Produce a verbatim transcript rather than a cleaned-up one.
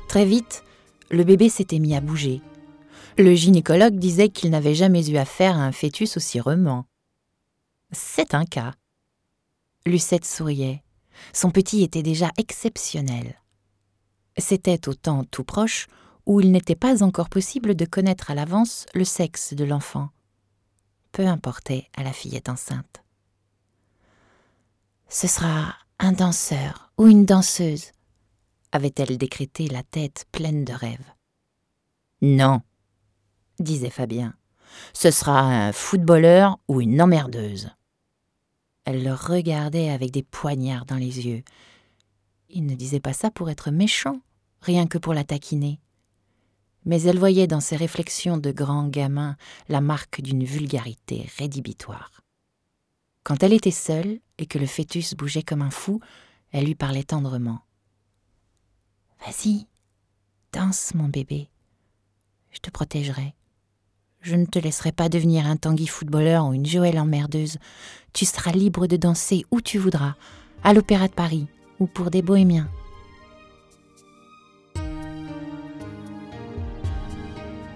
Très vite, le bébé s'était mis à bouger. Le gynécologue disait qu'il n'avait jamais eu affaire à un fœtus aussi remuant. C'est un cas. Lucette souriait. Son petit était déjà exceptionnel. C'était au temps tout proche où il n'était pas encore possible de connaître à l'avance le sexe de l'enfant. Peu importait à la fillette enceinte. « Ce sera un danseur ou une danseuse », avait-elle décrété, la tête pleine de rêves. « Non », disait Fabien, « ce sera un footballeur ou une emmerdeuse. » Elle le regardait avec des poignards dans les yeux. Il ne disait pas ça pour être méchant, rien que pour la taquiner. Mais elle voyait dans ses réflexions de grand gamin la marque d'une vulgarité rédhibitoire. Quand elle était seule et que le fœtus bougeait comme un fou, elle lui parlait tendrement. « Vas-y, danse mon bébé, je te protégerai. Je ne te laisserai pas devenir un Tanguy footballeur ou une Joëlle emmerdeuse. Tu seras libre de danser où tu voudras, à l'Opéra de Paris ou pour des bohémiens.